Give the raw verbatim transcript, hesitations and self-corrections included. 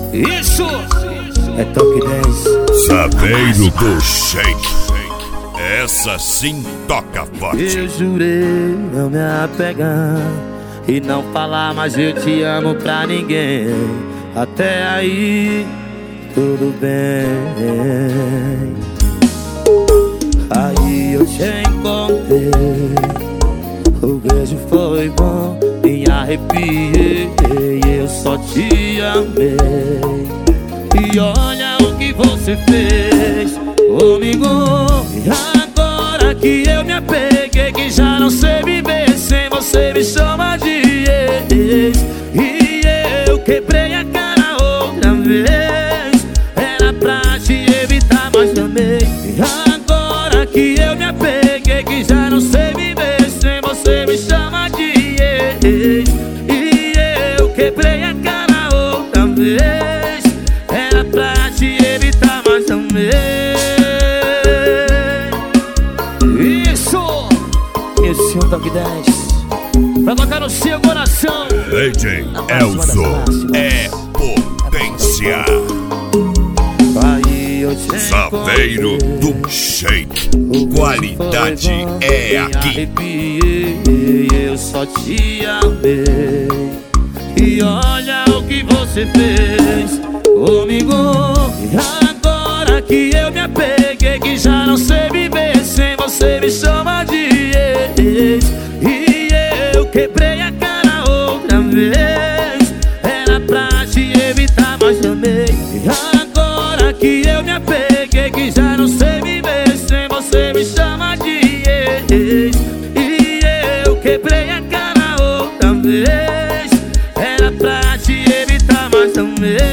Isso é Toque dez. Saveiro do Shake. Essa sim toca forte. Eu jurei não me apegar e não falar mais eu te amo pra ninguém. Até aí tudo bem. Aí eu te encontrei, o beijo foi bom, me arrepiei, eu só te amei. E olha o que você fez comigo. Agora que eu me apeguei, que já não sei viver sem você, me chama de ex. E eu quebrei a cara outra vez, era pra te evitar, mas também. Agora que eu me apeguei, que já não sei viver sem você, me chama de ex. E eu quebrei a cara outra vez, era pra te evitar, mas também. Isso! Esse é o Toque dez pra tocar no seu coração. D J Elzo é potência. Aí eu te Saveiro do Shake. Qualidade é aqui. arrepiei, eu só te amei. E olha o que você fez comigo. Agora que eu me apeguei, que já não sei viver sem você, me chama de ex. E eu quebrei a cara outra vez, era pra te evitar, mas também. Agora que eu me apeguei, que já não sei viver sem você, me chama de ex. E eu quebrei a cara outra vez, era pra te evitar, mas também.